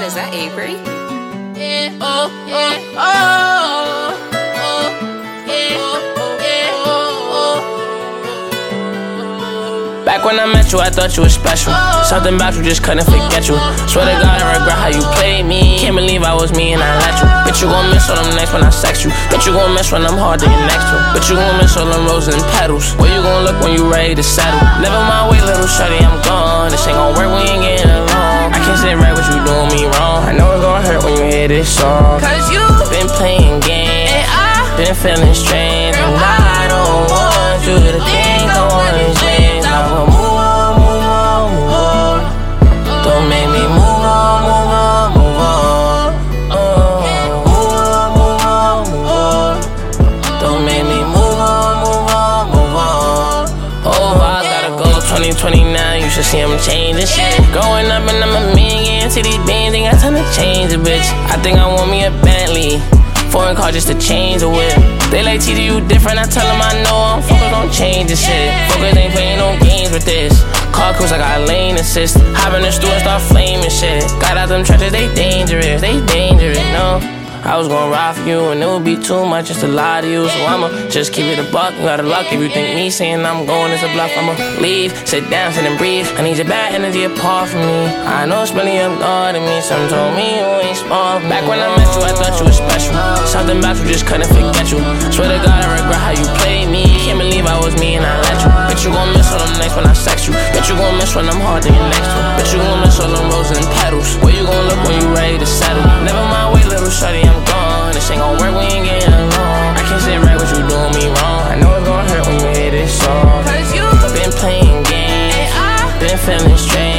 is that Avery? Yeah, oh, yeah, oh, oh, yeah, oh, yeah. Back when I met you, I thought you were special. Something about you just couldn't forget you. Swear to God, I regret how you played me. Can't believe I was me and I let you. Bet you gon' miss all them nights when I sex you. Bet you gon' miss when I'm hard to get next to. Bet you gon' miss all them roses and petals. Where you gon' look when you ready to settle? Never my way, little shorty, I'm gone. This ain't gon' work, we ain't getting along. I can't sit right with you doing me wrong. I know it's gon' hurt when you hear this song. Cause you been playing games and I been feeling strange. And I don't want you to think I wanna change. I will move on, move on, move on. Don't make me move on, move on, move on. Move on, move on, move on. Don't make me move on, move on, move on. Oh, I gotta go 2029, you should see I'm changing shit. Growing up and I'm a million to these bands, ain't got time to change a bitch. I think I want me a Bentley, foreign car just to change a whip. They like TD, you different, I tell them I know I'm focused on changing shit. Focus ain't playing no games with this. Car cruise, I got lane assist. Hop in the store and start flaming shit. Got out them trenches, they dangerous, no. I was gonna ride for you and it would be too much just to lie to you. So I'ma just keep it a buck, you gotta luck. If you think me saying I'm going is a bluff, I'ma leave, sit down, sit and breathe. I need your bad energy apart from me. I know it's really up God to me. Some told me you ain't smart. Back when I met you, I thought you were special. Something about you just couldn't forget you. Swear to God, I regret how you played me. Can't believe I was me and I let you. Bet you gon' miss all them nights when I sex you. Bet you gon' miss when I'm hard to get next to. Bet you gon' miss all them roses and petals. Where you gon' look when you ready to settle? Never my way, little shorty, I'm gone. This ain't gon' work, we ain't getting along. I can't sit right with you doing me wrong. I know it's gon' hurt when you hear this song. Cause you been playing games and I been feeling strange.